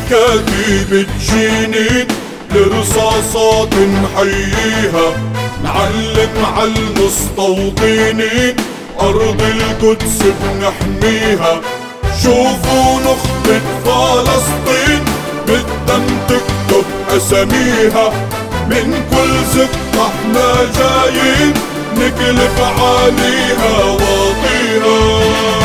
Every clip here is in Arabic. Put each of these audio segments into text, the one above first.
كتيبة جنين لرصاصات نحييها، نعلم عالمستوطنين أرض القدس بنحميها. شوفوا نخبة فلسطين بالدم تكتب أساميها، من كل زقة احنا جايين نقلب عليها واطيها.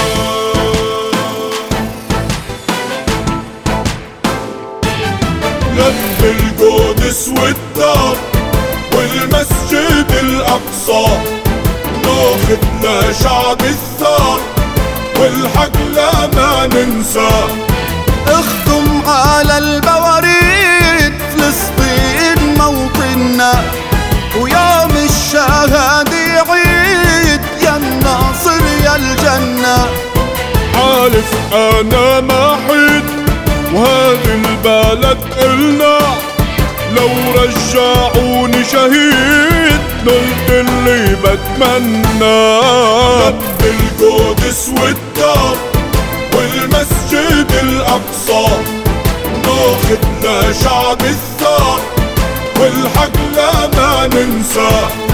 لف القدس والدار والمسجد الأقصى، ناخد لشعب الثار والحق لا ما ننسى. اختم على البواريد فلسطين موطننا، ويوم الشهادة عيد يا الناصر يا الجنة. حالف أنا ما حيد وهذه البلد إلنا، لو رجعوني شهيد نلت اللي بتمنى. لف القدس والدار والمسجد الأقصى، ناخد لشعب الثار والحق لا ما ننسى.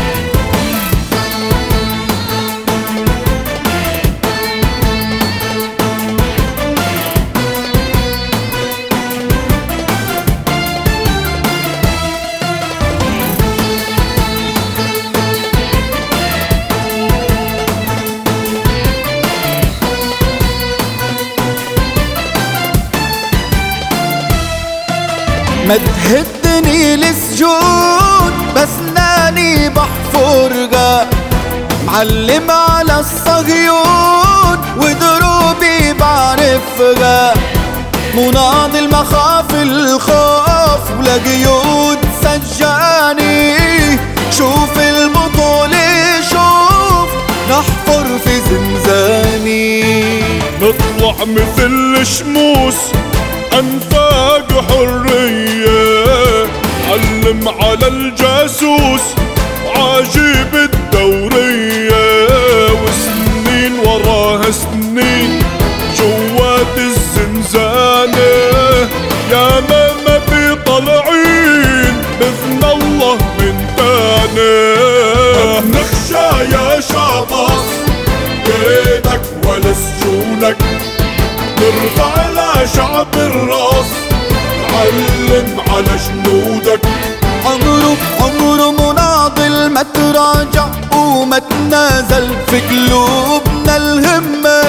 ما تهدني لسجود بس ناني بحفرها، معلم على الصهيون ودروبي بعرفها. مناضل مخاف الخوف ولا قيود سجاني، شوف البطولة شوف نحفر في زنزاني. نطلع مثل شموس أنفاق حرية، علم على الجاسوس عجيب الدورية. وسنين وراها سنين جوات الزنزانة، يا ما في طالعين بإذن الله من تاني. ما بنخشى يا شعب مصر بيتك ولا سجونك، نرفع لشعب الراس نعلم على جنودك. عمره مناضل ما تراجع وما تنازل، في قلوبنا الهمة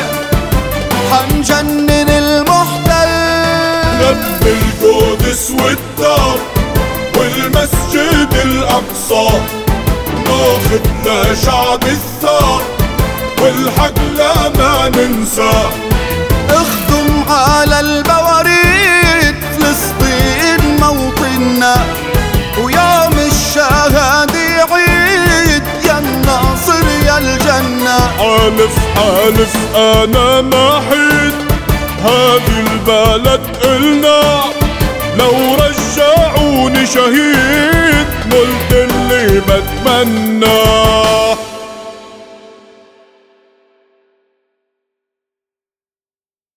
حنجنن المحتل. لف القدس والدار والمسجد الأقصى، ناخد لشعب الثار والحق لا ما ننسى. اختم على البواريد فلسطين موطننا، ويوم الشهادة عيد يا الناصر يا الجنة. حالف أنا ما حيد هذه البلد إلنا، لو رجعوني شهيد نلت اللي بتمنى.